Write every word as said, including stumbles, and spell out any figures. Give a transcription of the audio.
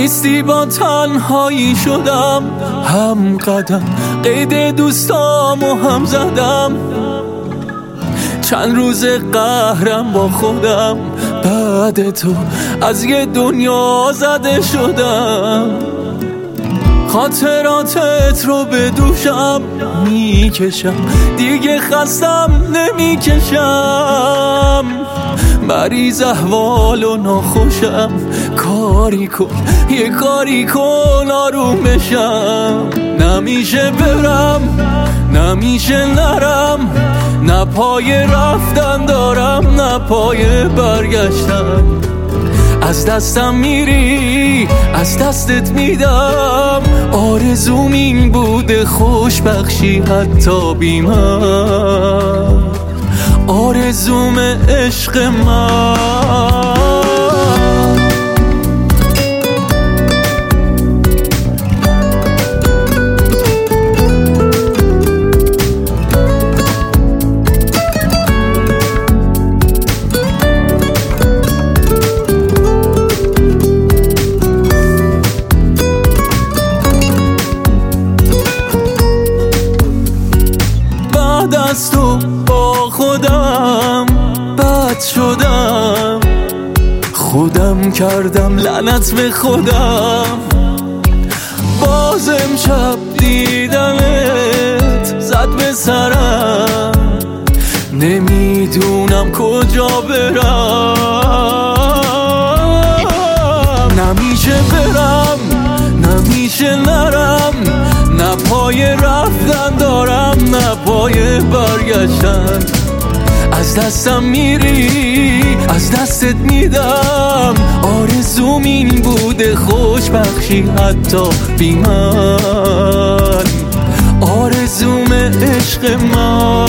نیستی با تنهایی شدم، هم قدم قید دوستامو هم زدم. چند روز قهرم با خودم، بعد تو از یه دنیا زده شدم. خاطراتت رو به دوشم میکشم، دیگه خستم نمیکشم. مریض احوال و ناخوشم، کاری کن یه کاری کن آرومشم. نمیشه برم نمیشه نرم، نه پای رفتن دارم نه پای برگشتن. از دستم میری از دستت میدم، آرزوم این بوده خوشبخشی حتی بی من، آرزوم عشق من. از تو با خودم بد شدم، خودم کردم لعنت به خودم. باز امشب دیدنت زد به سرم، نمیدونم کجا برم. نمیشه برم نمیشه نرم، نه پای رفتن دارم نه پای برگشتن. از دستم میری از دستت میدم، آرزوم این بوده خوشبخشی حتی بی من، آرزوم عشق من.